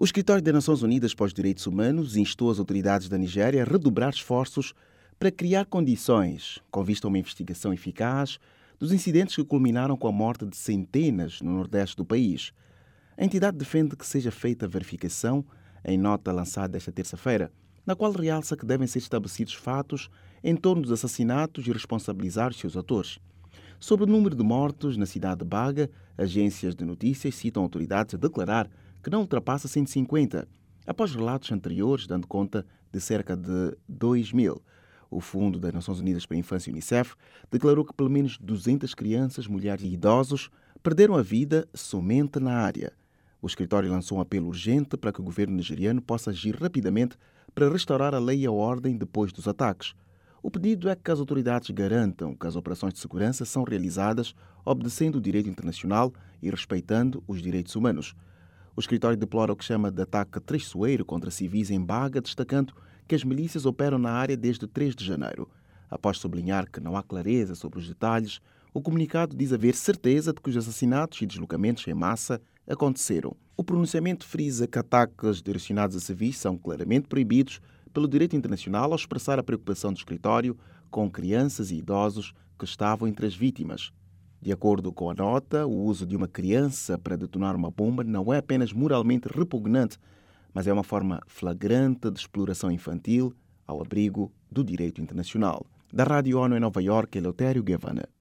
O Escritório das Nações Unidas para os Direitos Humanos instou as autoridades da Nigéria a redobrar esforços para criar condições, com vista a uma investigação eficaz, dos incidentes que culminaram com a morte de centenas no nordeste do país. A entidade defende que seja feita a verificação em nota lançada esta terça-feira, na qual realça que devem ser estabelecidos fatos em torno dos assassinatos e responsabilizar os seus autores. Sobre o número de mortos na cidade de Baga, agências de notícias citam autoridades a declarar que não ultrapassa 150, após relatos anteriores dando conta de cerca de 2.000. O Fundo das Nações Unidas para a Infância, UNICEF, declarou que pelo menos 200 crianças, mulheres e idosos perderam a vida somente na área. O escritório lançou um apelo urgente para que o governo nigeriano possa agir rapidamente para restaurar a lei e a ordem depois dos ataques. O pedido é que as autoridades garantam que as operações de segurança são realizadas obedecendo o direito internacional e respeitando os direitos humanos. O escritório deplora o que chama de ataque traiçoeiro contra civis em Baga, destacando que as milícias operam na área desde 3 de janeiro. Após sublinhar que não há clareza sobre os detalhes, o comunicado diz haver certeza de que os assassinatos e deslocamentos em massa aconteceram. O pronunciamento frisa que ataques direcionados a civis são claramente proibidos pelo direito internacional ao expressar a preocupação do escritório com crianças e idosos que estavam entre as vítimas. De acordo com a nota, o uso de uma criança para detonar uma bomba não é apenas moralmente repugnante, mas é uma forma flagrante de exploração infantil ao abrigo do direito internacional. Da Rádio ONU em Nova Iorque, Eleutério Gavan.